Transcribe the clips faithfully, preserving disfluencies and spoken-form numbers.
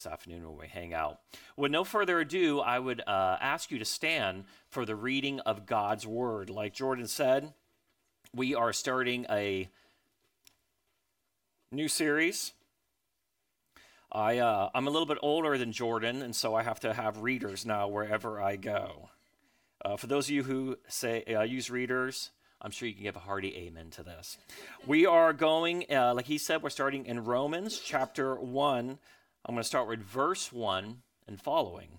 this afternoon when we hang out. With no further ado, I would uh, ask you to stand for the reading of God's Word. Like Jordan said, we are starting a new series. I, uh, I'm a little bit older than Jordan, and so I have to have readers now wherever I go. Uh, for those of you who say uh, use readers, I'm sure you can give a hearty amen to this. We are going, uh, like he said, we're starting in Romans chapter one. I'm going to start with verse one and following.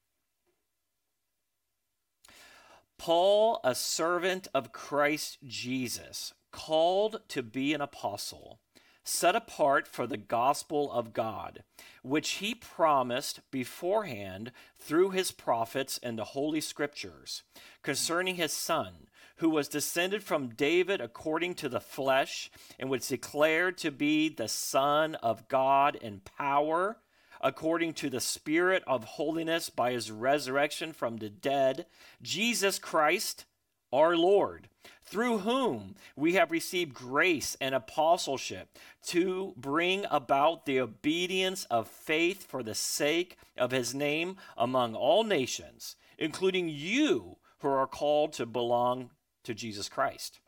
Paul, a servant of Christ Jesus, called to be an apostle, set apart for the gospel of God, which he promised beforehand through his prophets in the Holy Scriptures, concerning his Son, who was descended from David according to the flesh, and was declared to be the Son of God in power, according to the Spirit of holiness by his resurrection from the dead, Jesus Christ, our Lord, through whom we have received grace and apostleship to bring about the obedience of faith for the sake of his name among all nations, including you who are called to belong to Jesus Christ.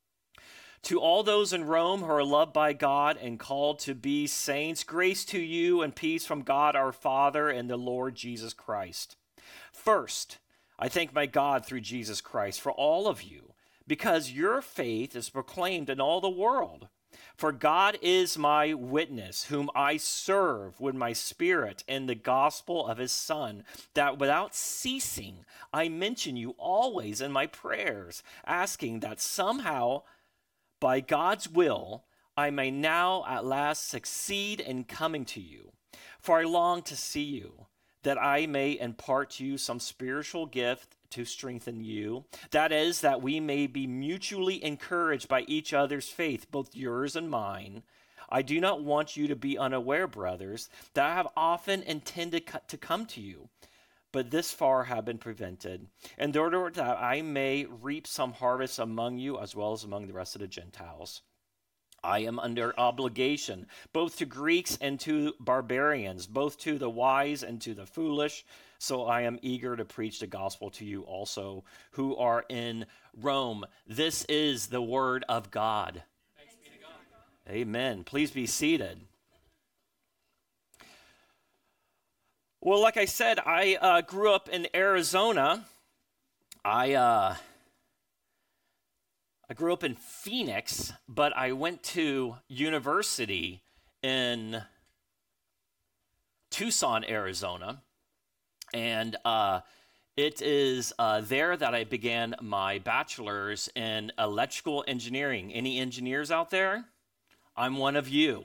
To all those in Rome who are loved by God and called to be saints, grace to you and peace from God our Father and the Lord Jesus Christ. First, I thank my God through Jesus Christ for all of you, because your faith is proclaimed in all the world. For God is my witness, whom I serve with my spirit in the gospel of his Son, that without ceasing I mention you always in my prayers, asking that somehow, by God's will, I may now at last succeed in coming to you. For I long to see you, that I may impart to you some spiritual gift to strengthen you. That is, that we may be mutually encouraged by each other's faith, both yours and mine. I do not want you to be unaware, brothers, that I have often intended to come to you, but this far have been prevented, in order that I may reap some harvest among you as well as among the rest of the Gentiles. I am under obligation, both to Greeks and to barbarians, both to the wise and to the foolish. So I am eager to preach the gospel to you also who are in Rome. This is the word of God. Thanks be to God. Amen. Please be seated. Well, like I said, I uh, grew up in Arizona. I uh, I grew up in Phoenix, but I went to university in Tucson, Arizona. And uh, it is uh, there that I began my bachelor's in electrical engineering. Any engineers out there? I'm one of you.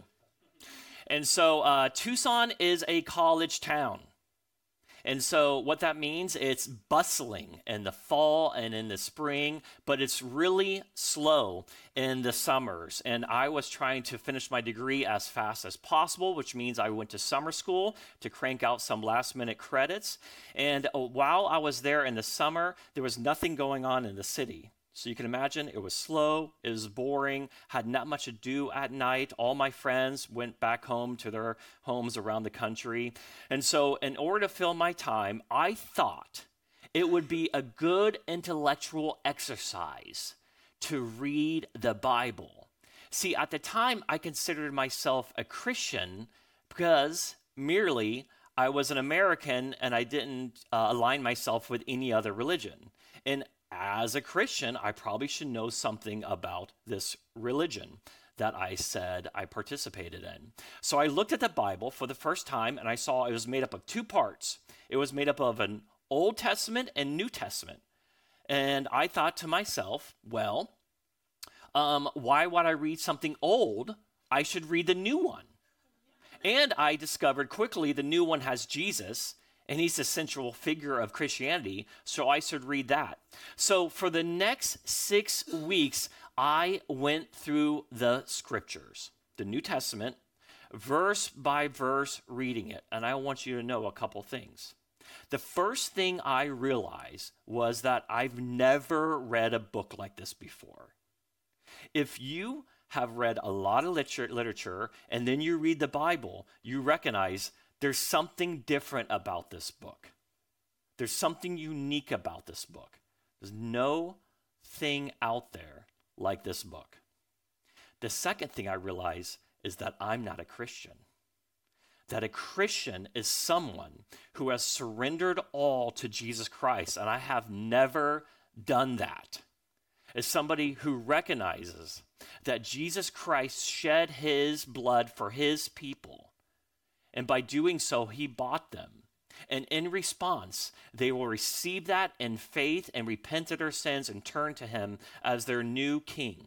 And so uh, Tucson is a college town. And so what that means, it's bustling in the fall and in the spring, but it's really slow in the summers. And I was trying to finish my degree as fast as possible, which means I went to summer school to crank out some last minute credits. And uh, while I was there in the summer, there was nothing going on in the city. So you can imagine it was slow, it was boring, had not much to do at night. All my friends went back home to their homes around the country. And so in order to fill my time, I thought it would be a good intellectual exercise to read the Bible. See, at the time, I considered myself a Christian because merely I was an American and I didn't uh, align myself with any other religion. And as a Christian, I probably should know something about this religion that I said I participated in. So I looked at the Bible for the first time and I saw it was made up of two parts. It was made up of an Old Testament and New Testament. And I thought to myself, well, um, why would I read something old? I should read the new one. And I discovered quickly the new one has Jesus, and he's the central figure of Christianity, so I should read that. So for the next six weeks, I went through the scriptures, the New Testament, verse by verse reading it. And I want you to know a couple things. The first thing I realized was that I've never read a book like this before. If you have read a lot of literature, literature and then you read the Bible, you recognize There's something different about this book. There's something unique about this book. There's no thing out there like this book. The second thing I realize is that I'm not a Christian. That a Christian is someone who has surrendered all to Jesus Christ, and I have never done that. As somebody who recognizes that Jesus Christ shed his blood for his people, and by doing so, he bought them. And in response, they will receive that in faith and repent of their sins and turn to him as their new king.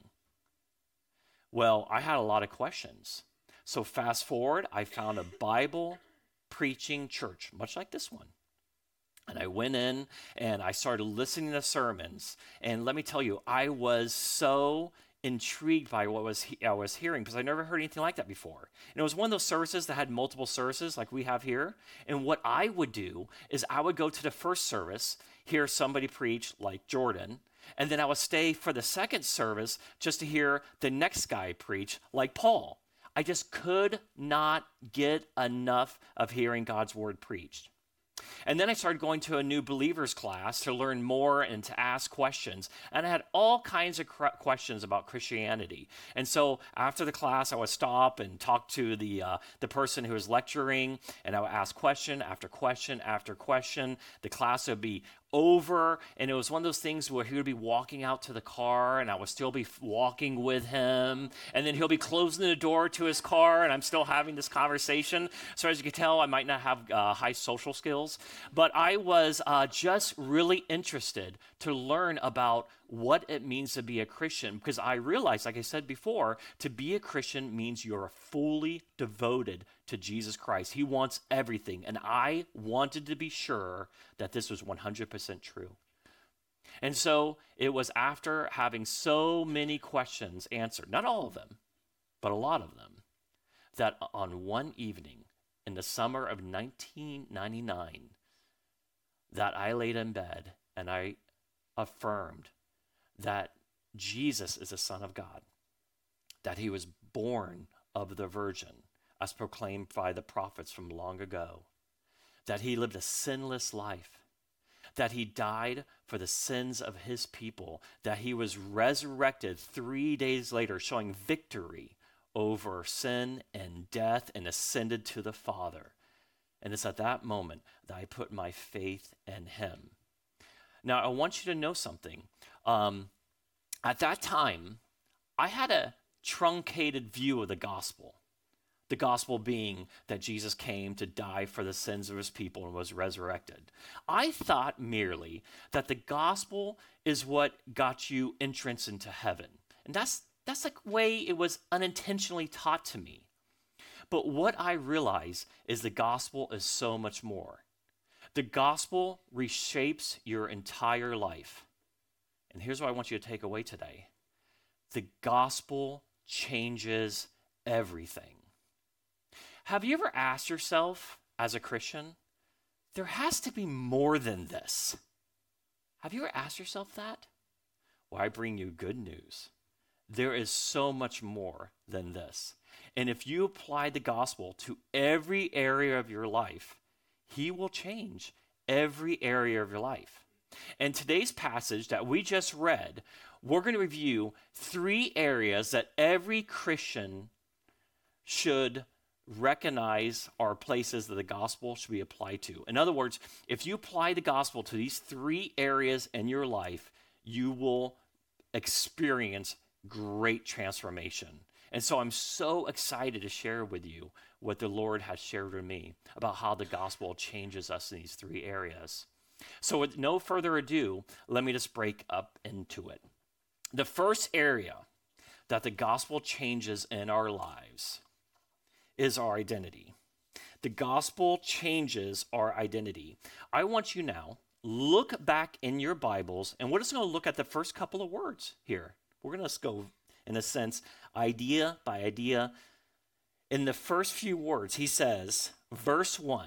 Well, I had a lot of questions. So fast forward, I found a Bible preaching church, much like this one. And I went in and I started listening to sermons. And let me tell you, I was so intrigued by what was he- I was hearing because I never heard anything like that before. And it was one of those services that had multiple services like we have here. And what I would do is I would go to the first service, hear somebody preach like Jordan, and then I would stay for the second service just to hear the next guy preach like Paul. I just could not get enough of hearing God's word preached. And then I started going to a new believers class to learn more and to ask questions. And I had all kinds of cr- questions about Christianity. And so after the class, I would stop and talk to the uh, the person who was lecturing, and I would ask question after question after question. The class would be over, and it was one of those things where he would be walking out to the car, and I would still be walking with him, and then he'll be closing the door to his car, and I'm still having this conversation. So as you can tell, I might not have uh, high social skills, but I was uh, just really interested to learn about what it means to be a Christian, because I realized, like I said before, to be a Christian means you're fully devoted to Jesus Christ. He wants everything, and I wanted to be sure that this was one hundred percent true. And so it was after having so many questions answered, not all of them, but a lot of them, that on one evening in the summer of nineteen ninety-nine, that I laid in bed and I affirmed that Jesus is the Son of God, that he was born of the Virgin, as proclaimed by the prophets from long ago, that he lived a sinless life, that he died for the sins of his people, that he was resurrected three days later, showing victory over sin and death and ascended to the Father. And it's at that moment that I put my faith in him. Now, I want you to know something. Um, at that time, I had a truncated view of the gospel. The gospel being that Jesus came to die for the sins of his people and was resurrected. I thought merely that the gospel is what got you entrance into heaven. And that's that's the way it was unintentionally taught to me. But what I realize is the gospel is so much more. The gospel reshapes your entire life. And here's what I want you to take away today. The gospel changes everything. Have you ever asked yourself, as a Christian, there has to be more than this? Have you ever asked yourself that? Well, I bring you good news. There is so much more than this. And if you apply the gospel to every area of your life, he will change every area of your life. And today's passage that we just read, we're going to review three areas that every Christian should recognize are places that the gospel should be applied to. In other words, if you apply the gospel to these three areas in your life, you will experience great transformation. And so I'm so excited to share with you what the Lord has shared with me about how the gospel changes us in these three areas. So with no further ado, let me just break up into it. The first area that the gospel changes in our lives is our identity. The gospel changes our identity. I want you now, look back in your Bibles, and we're just going to look at the first couple of words here. We're going to just go, in a sense, idea by idea. In the first few words, he says, verse one,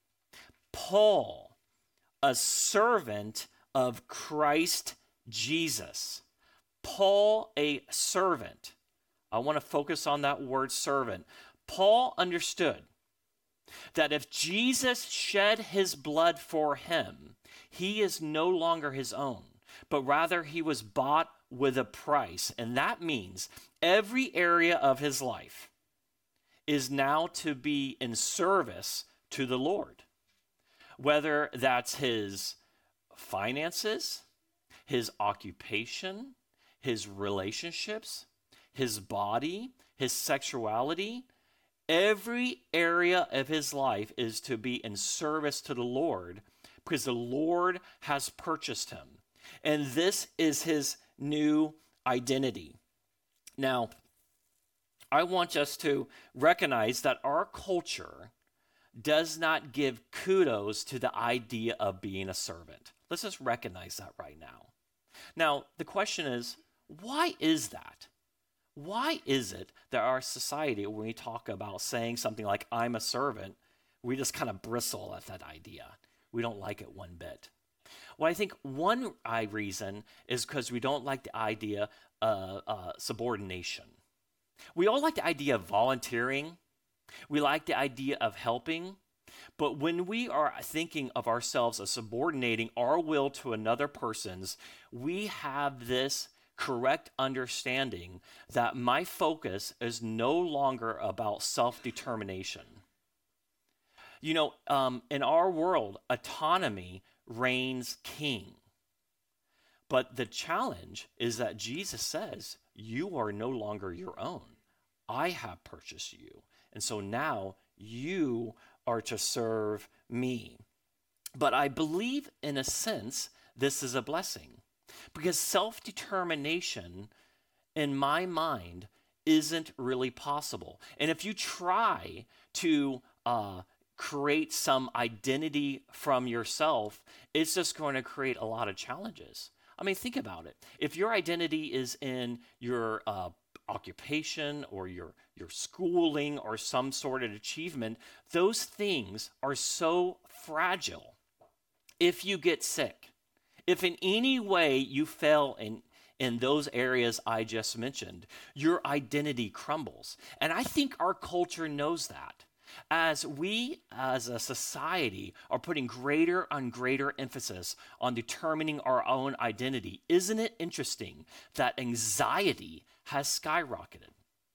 Paul, a servant of Christ Jesus. Paul, a servant. I want to focus on that word servant. Paul understood That if Jesus shed his blood for him, he is no longer his own, but rather he was bought with a price. And that means every area of his life is now to be in service to the Lord. Whether that's his finances, his occupation, his relationships, his body, his sexuality, every area of his life is to be in service to the Lord because the Lord has purchased him. And this is his new identity. Now, I want us to recognize that our culture does not give kudos to the idea of being a servant. Let's just recognize that right now. Now, the question is, why is that? Why is it that our society, when we talk about saying something like, I'm a servant, we just kind of bristle at that idea? We don't like it one bit. Well, I think one reason is because we don't like the idea of uh, subordination. We all like the idea of volunteering. We like the idea of helping. But when we are thinking of ourselves as subordinating our will to another person's, we have this correct understanding that my focus is no longer about self-determination. You know, um, in our world, autonomy reigns king. But the challenge is that Jesus says, you are no longer your own. I have purchased you. And so now you are to serve me. But I believe, in a sense, this is a blessing. Because self-determination, in my mind, isn't really possible. And if you try to uh, create some identity from yourself, it's just going to create a lot of challenges. I mean, think about it. If your identity is in your uh, occupation or your, your schooling or some sort of achievement, those things are so fragile. If you get sick, if in any way you fail in, in those areas I just mentioned, your identity crumbles. And I think our culture knows that. As we as a society are putting greater and greater emphasis on determining our own identity, isn't it interesting that anxiety has skyrocketed?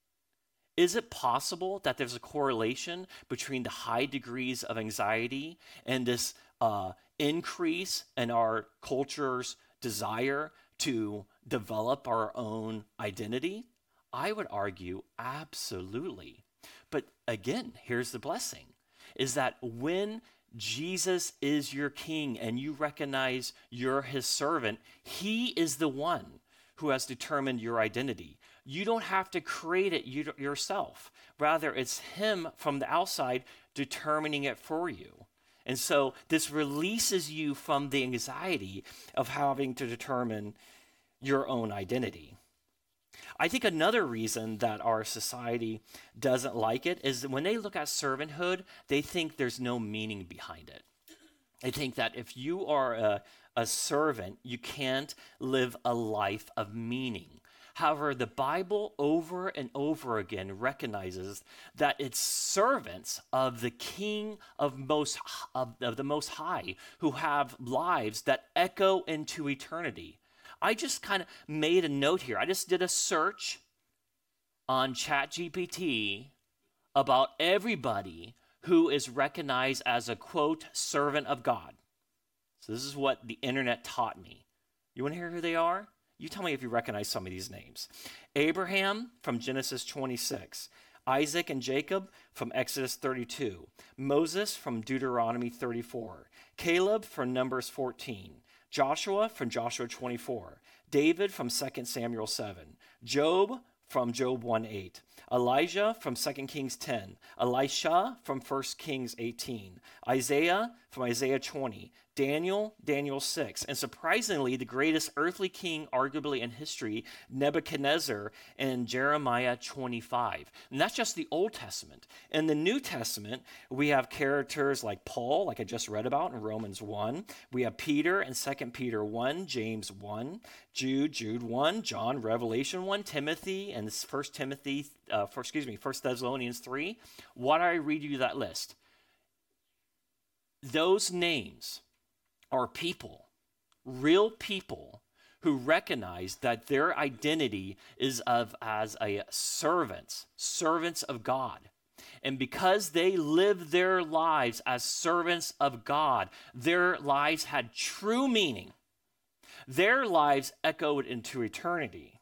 Is it possible that there's a correlation between the high degrees of anxiety and this uh, increase in our culture's desire to develop our own identity? I would argue absolutely. But again, here's the blessing, is that when Jesus is your king and you recognize you're his servant, he is the one who has determined your identity. You don't have to create it you, yourself. Rather, it's him from the outside determining it for you. And so this releases you from the anxiety of having to determine your own identity. I think another reason that our society doesn't like it is that when they look at servanthood, they think there's no meaning behind it. They think that if you are a, a servant, you can't live a life of meaning. However, the Bible over and over again recognizes that it's servants of the King of most of, of the Most High who have lives that echo into eternity. I just kind of made a note here. I just did a search on ChatGPT about everybody who is recognized as a, quote, servant of God. So this is what the internet taught me. You want to hear who they are? You tell me if you recognize some of these names. Abraham from Genesis twenty-six. Isaac and Jacob from Exodus thirty-two. Moses from Deuteronomy thirty-four. Caleb from Numbers fourteen. Joshua from Joshua twenty-four, David from Second Samuel seven, Job from Job one eight, Elijah from Second Kings ten, Elisha from First Kings eighteen, Isaiah from Isaiah twenty, Daniel, Daniel six, and surprisingly, the greatest earthly king arguably in history, Nebuchadnezzar, in Jeremiah twenty-five. And that's just the Old Testament. In the New Testament, we have characters like Paul, like I just read about in Romans one. We have Peter in Second Peter one, James one, Jude, Jude one, John, Revelation one, Timothy, and First Timothy, uh, for, excuse me, First Thessalonians three. Why do I read you that list? those names are people, real people who recognize that their identity is of as a servants, servants of God. And because they lived their lives as servants of God, their lives had true meaning. Their lives echoed into eternity.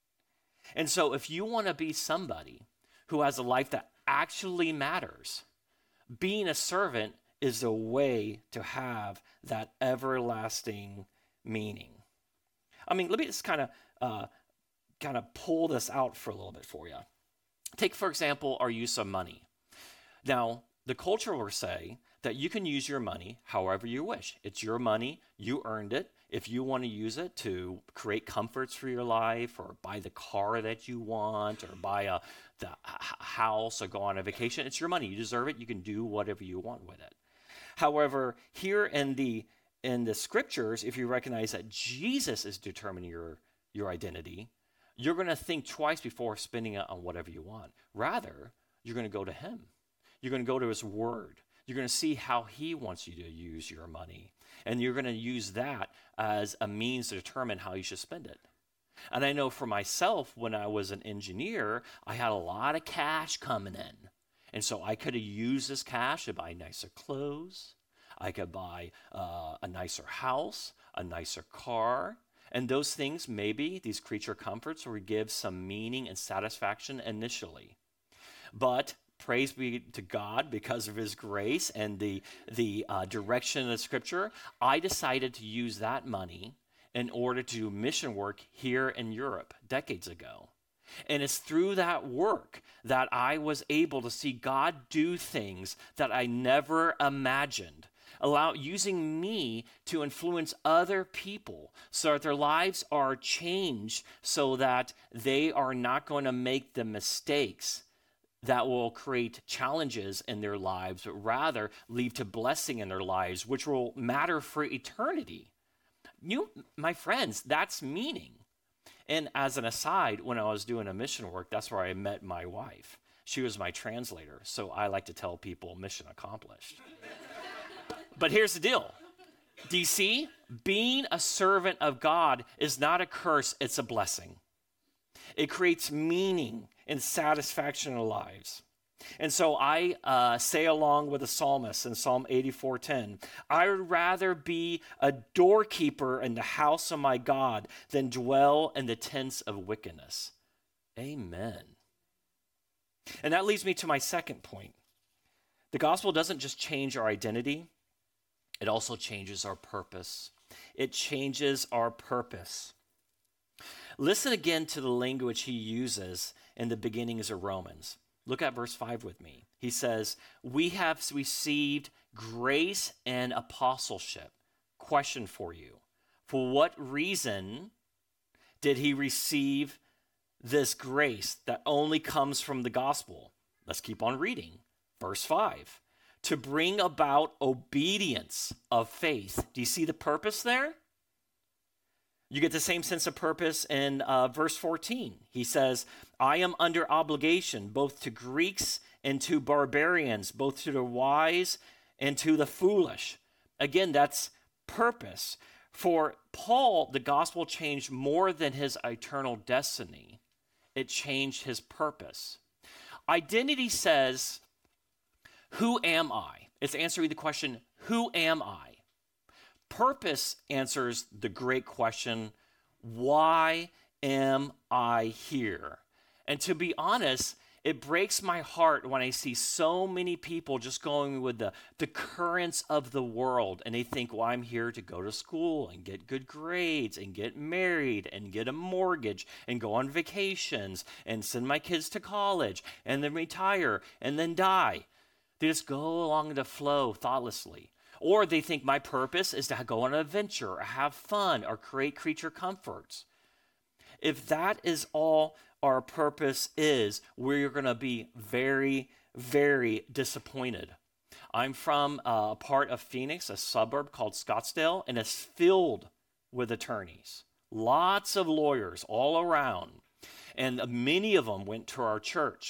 And so if you want to be somebody who has a life that actually matters, being a servant is a way to have that everlasting meaning. I mean, let me just kind of uh, kind of pull this out for a little bit for you. Take, for example, our use of money. Now, the culture will say that you can use your money however you wish. It's your money, you earned it. If you want to use it to create comforts for your life, or buy the car that you want, or buy a the house, or go on a vacation, it's your money. You deserve it. You can do whatever you want with it. However, here in the in the scriptures, if you recognize that Jesus is determining your your identity, you're going to think twice before spending it on whatever you want. Rather, you're going to go to him. You're going to go to his word. You're going to see how he wants you to use your money. And you're going to use that as a means to determine how you should spend it. And I know for myself, when I was an engineer, I had a lot of cash coming in. And so I could have used this cash to buy nicer clothes. I could buy uh, a nicer house, a nicer car. And those things, maybe, these creature comforts, would give some meaning and satisfaction initially. But praise be to God, because of his grace and the, the uh, direction of the scripture, I decided to use that money in order to do mission work here in Europe decades ago. And it's through that work that I was able to see God do things that I never imagined, allow using me to influence other people so that their lives are changed, so that they are not going to make the mistakes that will create challenges in their lives, but rather lead to blessing in their lives, which will matter for eternity. You, my friends, that's meaning. And as an aside, when I was doing a mission work, that's where I met my wife. She was my translator, so I like to tell people mission accomplished. But here's the deal. Do you see? Being a servant of God is not a curse, it's a blessing. It creates meaning and satisfaction in our lives. And so I uh, say along with the psalmist in Psalm eighty-four ten, I would rather be a doorkeeper in the house of my God than dwell in the tents of wickedness. Amen. And that leads me to my second point. The gospel doesn't just change our identity, it also changes our purpose. It changes our purpose. Listen again to the language he uses in the beginnings of Romans. Look at verse five with me. He says, we have received grace and apostleship. Question for you. For what reason did he receive this grace that only comes from the gospel? Let's keep on reading. Verse five. To bring about obedience of faith. Do you see the purpose there? You get the same sense of purpose in uh, verse fourteen. He says, I am under obligation both to Greeks and to barbarians, both to the wise and to the foolish. Again, that's purpose. For Paul, the gospel changed more than his eternal destiny. It changed his purpose. Identity says, who am I? It's answering the question, who am I? Purpose answers the great question, why am I here? And to be honest, it breaks my heart when I see so many people just going with the, the currents of the world, and they think, well, I'm here to go to school and get good grades and get married and get a mortgage and go on vacations and send my kids to college and then retire and then die. They just go along the flow thoughtlessly. Or they think my purpose is to go on an adventure or have fun or create creature comforts. If that is all our purpose is, we're going to be very, very disappointed. I'm from a part of Phoenix, a suburb called Scottsdale, and it's filled with attorneys. Lots of lawyers all around. And many of them went to our church.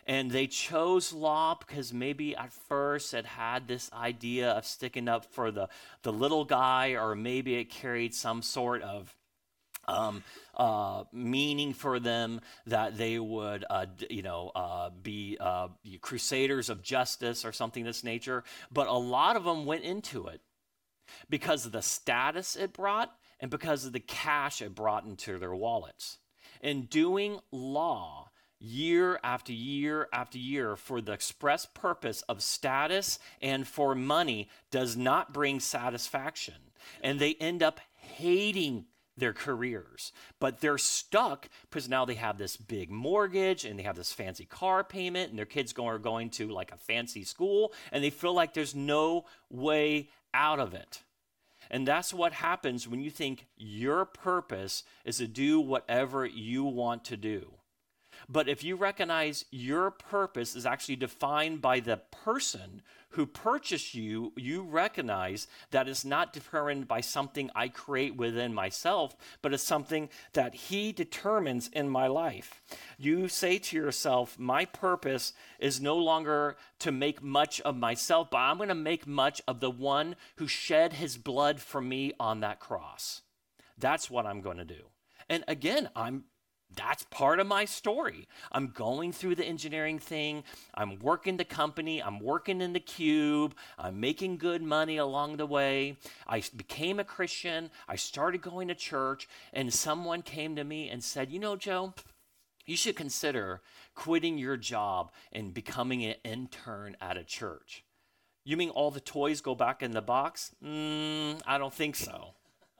And they chose law because maybe at first it had this idea of sticking up for the, the little guy, or maybe it carried some sort of um, uh, meaning for them, that they would, uh, d- you know, uh, be uh, crusaders of justice or something of this nature. But a lot of them went into it because of the status it brought and because of the cash it brought into their wallets. And doing law year after year after year for the express purpose of status and for money does not bring satisfaction. And they end up hating their careers, but they're stuck because now they have this big mortgage and they have this fancy car payment, and their kids go, are going to like a fancy school, and they feel like there's no way out of it. And that's what happens when you think your purpose is to do whatever you want to do. But if you recognize your purpose is actually defined by the person who purchased you, you recognize that it's not determined by something I create within myself, but it's something that he determines in my life. You say to yourself, my purpose is no longer to make much of myself, but I'm going to make much of the one who shed his blood for me on that cross. That's what I'm going to do. And again, I'm That's part of my story. I'm going through the engineering thing. I'm working the company. I'm working in the cube. I'm making good money along the way. I became a Christian. I started going to church, and someone came to me and said, you know, Joe, you should consider quitting your job and becoming an intern at a church. You mean all the toys go back in the box? Mm, I don't think so.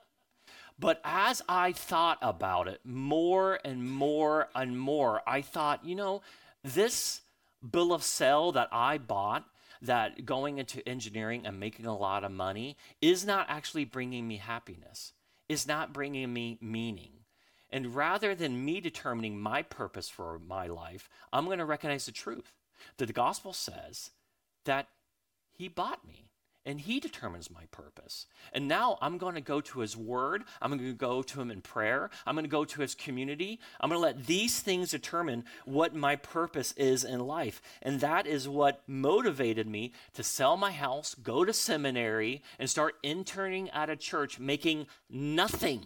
But as I thought about it more and more and more, I thought, you know, this bill of sale that I bought, that going into engineering and making a lot of money, is not actually bringing me happiness, is not bringing me meaning. And rather than me determining my purpose for my life, I'm going to recognize the truth that the gospel says that he bought me. And he determines my purpose. And now I'm going to go to his word. I'm going to go to him in prayer. I'm going to go to his community. I'm going to let these things determine what my purpose is in life. And that is what motivated me to sell my house, go to seminary, and start interning at a church, making nothing.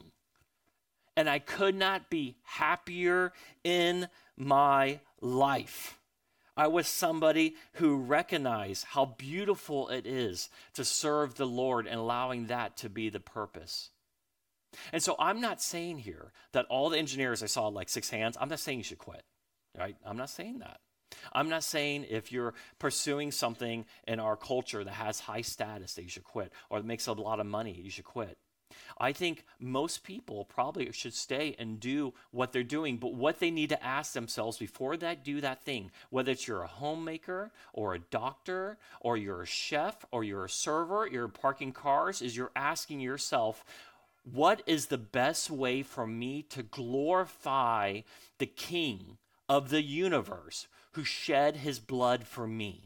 And I could not be happier in my life. I was somebody who recognized how beautiful it is to serve the Lord and allowing that to be the purpose. And so I'm not saying here that all the engineers I saw, like six hands, I'm not saying you should quit, right? I'm not saying that. I'm not saying if you're pursuing something in our culture that has high status that you should quit, or that makes a lot of money, you should quit. I think most people probably should stay and do what they're doing, but what they need to ask themselves before they do that thing, whether it's you're a homemaker or a doctor or you're a chef or you're a server, you're parking cars, is you're asking yourself, what is the best way for me to glorify the King of the universe who shed his blood for me?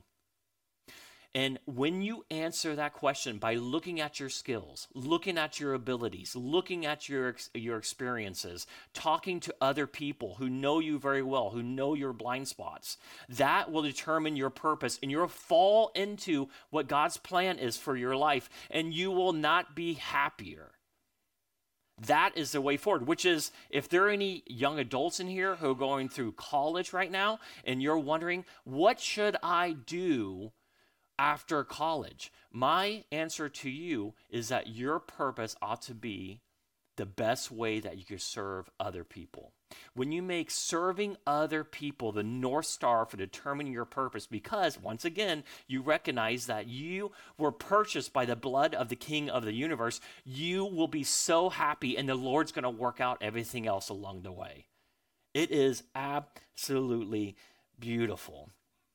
And when you answer that question by looking at your skills, looking at your abilities, looking at your, your experiences, talking to other people who know you very well, who know your blind spots, that will determine your purpose, and you'll fall into what God's plan is for your life, and you will not be happier. That is the way forward, which is, if there are any young adults in here who are going through college right now, and you're wondering, what should I do after college? My answer to you is that your purpose ought to be the best way that you can serve other people. When you make serving other people the North Star for determining your purpose, because once again, you recognize that you were purchased by the blood of the King of the universe, you will be so happy, and the Lord's going to work out everything else along the way. It is absolutely beautiful.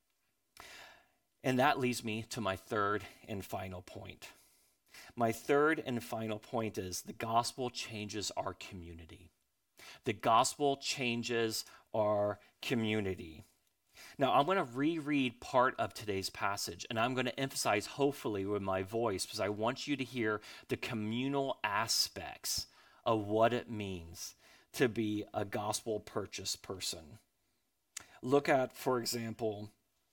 And that leads me to my third and final point. My third and final point is the gospel changes our community. The gospel changes our community. Now, I'm going to reread part of today's passage, and I'm going to emphasize, hopefully, with my voice, because I want you to hear the communal aspects of what it means to be a gospel-purchased person. Look at, for example,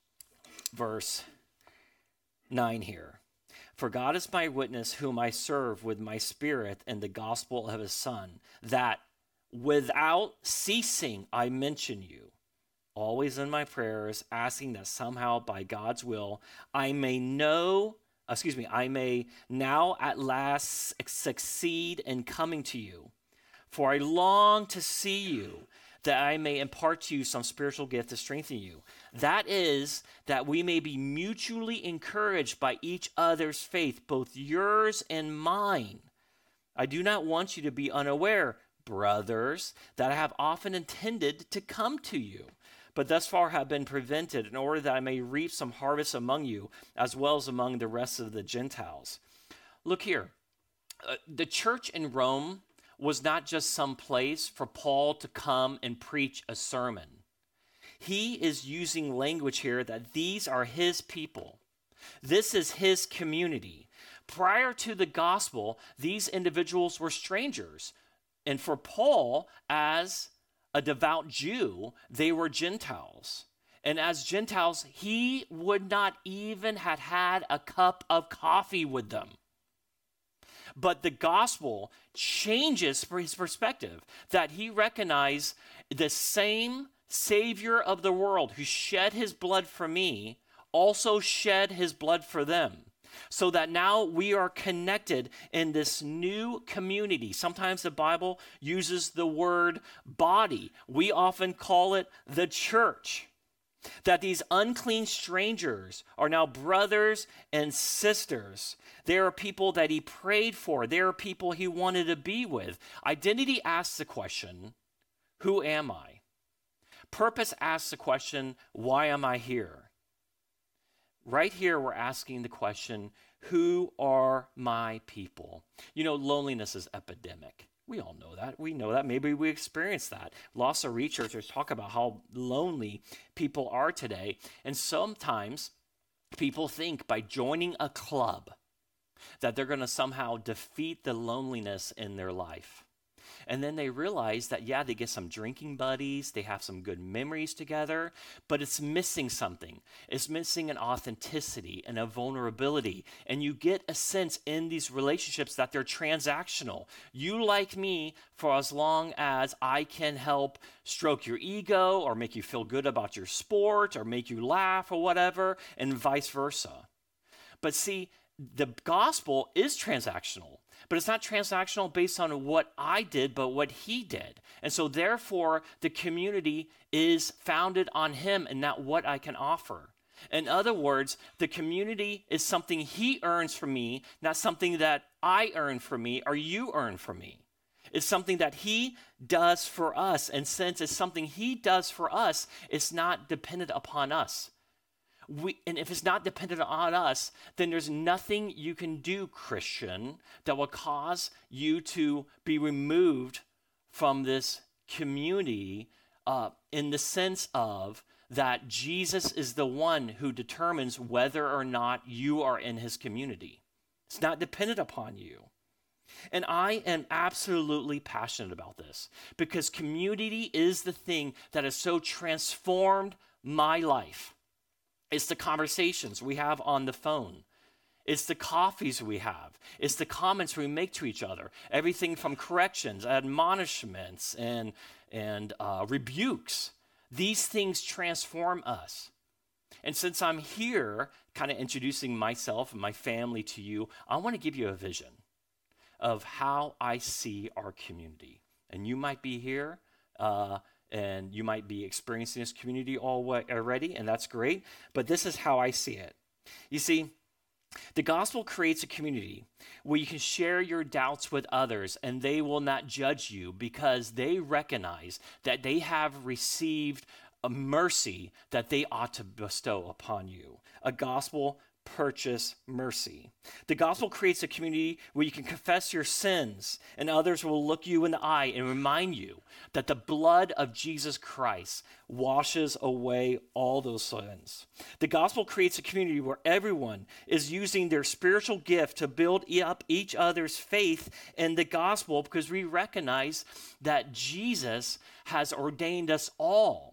verse nine here. For God is my witness, whom I serve with my spirit in the gospel of his Son, that without ceasing I mention you, always in my prayers, asking that somehow by God's will I may know, excuse me, I may now at last succeed in coming to you. For I long to see you, that I may impart to you some spiritual gift to strengthen you. That is, that we may be mutually encouraged by each other's faith, both yours and mine. I do not want you to be unaware, brothers, that I have often intended to come to you, but thus far have been prevented, in order that I may reap some harvest among you, as well as among the rest of the Gentiles. Look here. Uh, the church in Rome was not just some place for Paul to come and preach a sermon. He is using language here that these are his people. This is his community. Prior to the gospel, these individuals were strangers. And for Paul, as a devout Jew, they were Gentiles. And as Gentiles, he would not even have had a cup of coffee with them. But the gospel changes for his perspective, that he recognized the same Savior of the world who shed his blood for me also shed his blood for them. So that now we are connected in this new community. Sometimes the Bible uses the word body. We often call it the church. That these unclean strangers are now brothers and sisters. They are people that he prayed for. They are people he wanted to be with. Identity asks the question, who am I? Purpose asks the question, why am I here? Right here, we're asking the question, who are my people? You know, loneliness is epidemic. We all know that. We know that. Maybe we experience that. Lots of researchers talk about how lonely people are today. And sometimes people think by joining a club that they're going to somehow defeat the loneliness in their life. And then they realize that, yeah, they get some drinking buddies, they have some good memories together, but it's missing something. It's missing an authenticity and a vulnerability. And you get a sense in these relationships that they're transactional. You like me for as long as I can help stroke your ego or make you feel good about your sport or make you laugh or whatever, and vice versa. But see, the gospel is transactional. But it's not transactional based on what I did, but what he did. And so therefore, the community is founded on him and not what I can offer. In other words, the community is something he earns from me, not something that I earn from me or you earn from me. It's something that he does for us. And since it's something he does for us, it's not dependent upon us. We, and if it's not dependent on us, then there's nothing you can do, Christian, that will cause you to be removed from this community uh, in the sense of that Jesus is the one who determines whether or not you are in his community. It's not dependent upon you. And I am absolutely passionate about this because community is the thing that has so transformed my life. It's the conversations we have on the phone. It's the coffees we have. It's the comments we make to each other. Everything from corrections, admonishments, and, and uh, rebukes. These things transform us. And since I'm here kind of introducing myself and my family to you, I want to give you a vision of how I see our community. And you might be here uh, and you might be experiencing this community already, and that's great. But this is how I see it. You see, the gospel creates a community where you can share your doubts with others, and they will not judge you because they recognize that they have received a mercy that they ought to bestow upon you. A gospel purchase mercy. The gospel creates a community where you can confess your sins and others will look you in the eye and remind you that the blood of Jesus Christ washes away all those sins. The gospel creates a community where everyone is using their spiritual gift to build up each other's faith in the gospel because we recognize that Jesus has ordained us all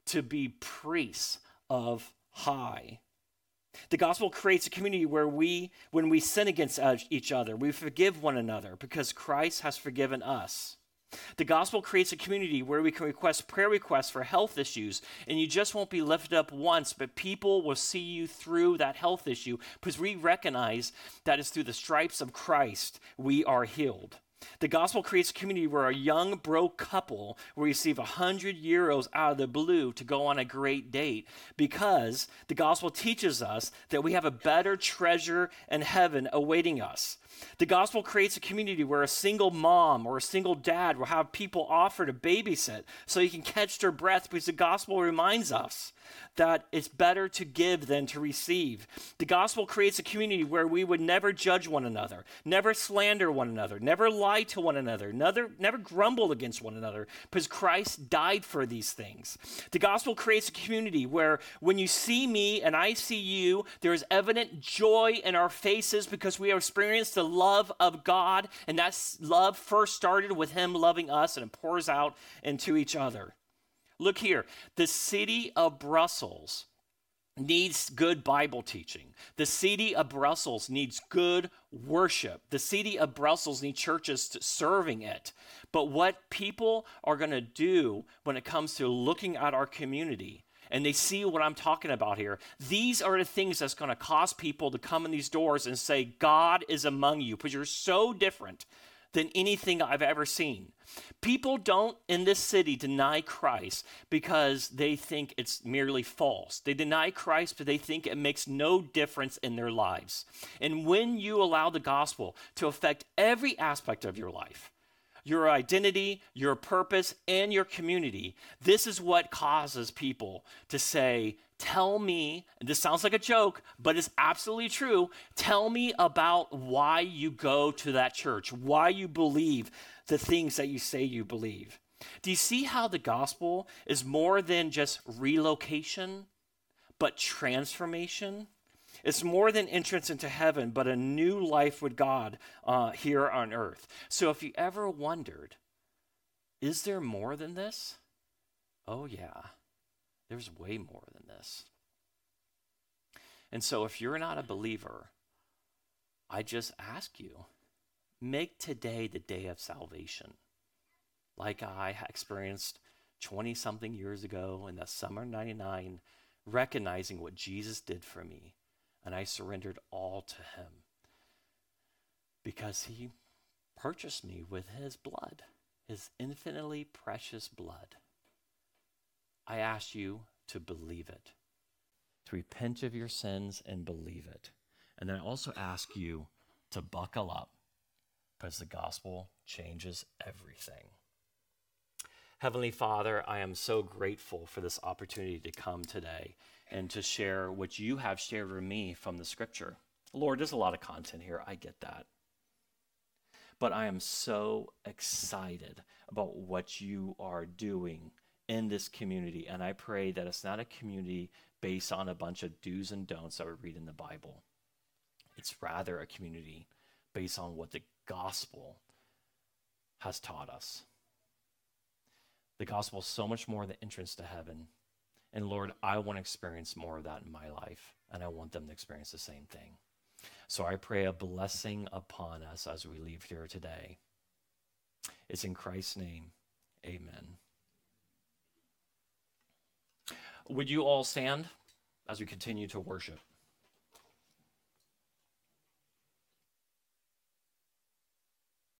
to be priests of high. The gospel creates a community where we, when we sin against each other, we forgive one another because Christ has forgiven us. The gospel creates a community where we can request prayer requests for health issues, and you just won't be lifted up once, but people will see you through that health issue because we recognize that it's through the stripes of Christ we are healed. The gospel creates a community where a young broke couple will receive one hundred euros out of the blue to go on a great date because the gospel teaches us that we have a better treasure in heaven awaiting us. The gospel creates a community where a single mom or a single dad will have people offer to babysit so you can catch their breath because the gospel reminds us that it's better to give than to receive. The gospel creates a community where we would never judge one another, never slander one another, never lie to one another, never, never grumble against one another because Christ died for these things. The gospel creates a community where when you see me and I see you, there is evident joy in our faces because we have experienced the love of God, and that love first started with him loving us and it pours out into each other. Look here, the city of Brussels needs good Bible teaching. The city of Brussels needs good worship. The city of Brussels needs churches serving it. But what people are going to do when it comes to looking at our community, and they see what I'm talking about here, these are the things that's going to cause people to come in these doors and say, God is among you, because you're so different than anything I've ever seen. People don't in this city deny Christ because they think it's merely false. They deny Christ because they think it makes no difference in their lives. And when you allow the gospel to affect every aspect of your life, your identity, your purpose, and your community, this is what causes people to say, tell me, and this sounds like a joke, but it's absolutely true, tell me about why you go to that church, why you believe the things that you say you believe. Do you see how the gospel is more than just relocation, but transformation? It's more than entrance into heaven, but a new life with God uh, here on earth. So if you ever wondered, is there more than this? Oh yeah, there's way more than this. And so if you're not a believer, I just ask you, make today the day of salvation. Like I experienced twenty-something years ago in the summer of ninety-nine, recognizing what Jesus did for me. And I surrendered all to him because he purchased me with his blood, his infinitely precious blood. I ask you to believe it, to repent of your sins and believe it. And then I also ask you to buckle up because the gospel changes everything. Heavenly Father, I am so grateful for this opportunity to come today and to share what you have shared with me from the scripture. Lord, there's a lot of content here. I get that. But I am so excited about what you are doing in this community. And I pray that it's not a community based on a bunch of do's and don'ts that we read in the Bible. It's rather a community based on what the gospel has taught us. The gospel is so much more than entrance to heaven. And Lord, I want to experience more of that in my life, and I want them to experience the same thing. So I pray a blessing upon us as we leave here today. It's in Christ's name, amen. Would you all stand as we continue to worship?